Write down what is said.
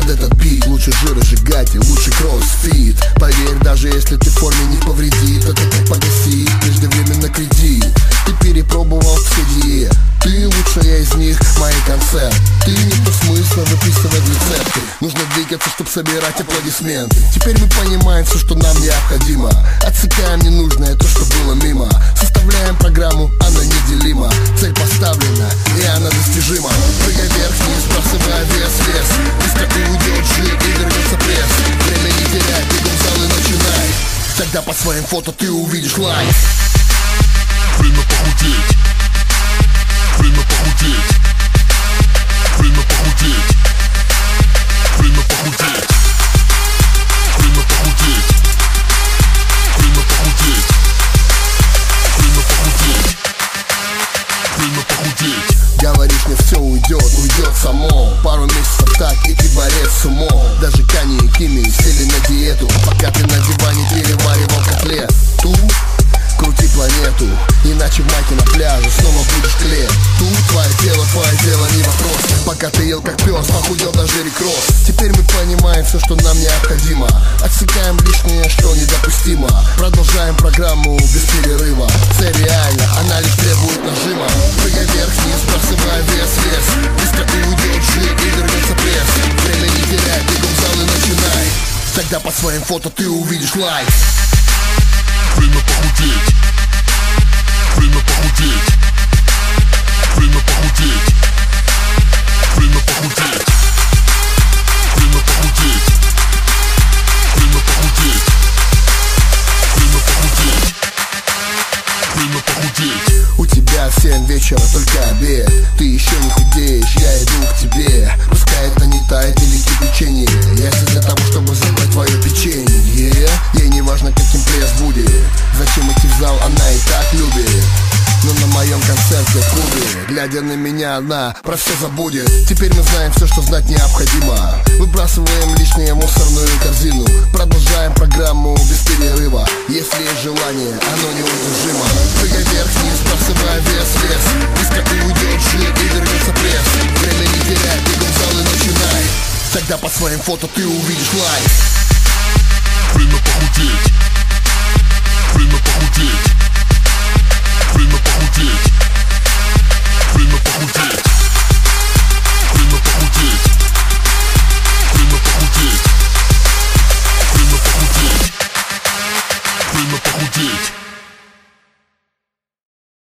под этот бит. Лучше жиросжигатель, лучше кроссфит. Поверь, даже если ты в форме не повредит, это как погасить преждевременно кредит. Ты перепробовал все диет, ты лучшая из них, мои концерты. Ты не то смысла выписывать рецепты. Нужно двигаться, чтоб собирать аплодисменты. Теперь мы понимаем все, что нам необходимо. Отсекаем ненужное, то, что было мимо. Составляем программу, она неделима. Цель поставлена, и она достижима. Прыгай вверх-вниз, бросая вес. Быстро уйдет жир и вернется пресс. Время не теряй, бегом в зал и начинай. Тогда по своим фото ты увидишь лайк. Время похудеть. Время похудеть. Время похудеть. Время похудеть. Время похудеть. Время похудеть. Время похудеть. Время похудеть. Говоришь, мне все уйдет само. Пару месяцев так, и ты борец с умом. Даже Кани и Кими сели на диету, пока ты на диване переваривал котлет. Крути планету, иначе в майке на пляже снова будешь клеить. Тут твое дело не вопрос. Пока ты ел как пес, похудел даже рекросс. Теперь мы понимаем все, что нам необходимо. Отсекаем лишнее, что недопустимо. Продолжаем программу без перерыва. Цель реальна, она лишь требует нажима. Прыгай вверх-вниз, бросая вес. Быстро уйдет жир и вернется пресс. Время не теряй, бегом в зал и начинай. Тогда по своим фото ты увидишь лайк. Время похудеть. Время похудеть. Время похудеть. Время похудеть. Время похудеть. Время похудеть. Время похудеть. Время похудеть. У тебя в 7 вечера только обед. Ты еще не худеешь, я иду к тебе. Пускай это не тает или печенье. Я здесь для того, чтобы забрать твое печенье. Ей не важно, каким пресс будет. Зачем идти в зал, она и так любит. Но на моем концерте в клубе, глядя на меня, она про все забудет. Теперь мы знаем все, что знать необходимо. Выбрасываем лишнее в мусорную корзину. Продолжаем программу без перерыва. Если есть желание, оно неудержимо. Прыгай вверх-вниз, бросая вес. Быстро уйдет жир и вернется пресс. Время не теряй, бегом в зал и начинай. Тогда по своим фото ты увидишь лайк. Время похудеть. Время похудеть. Время похудеть. Время похудеть. Время похудеть. Время похудеть. Время похудеть. Время похудеть.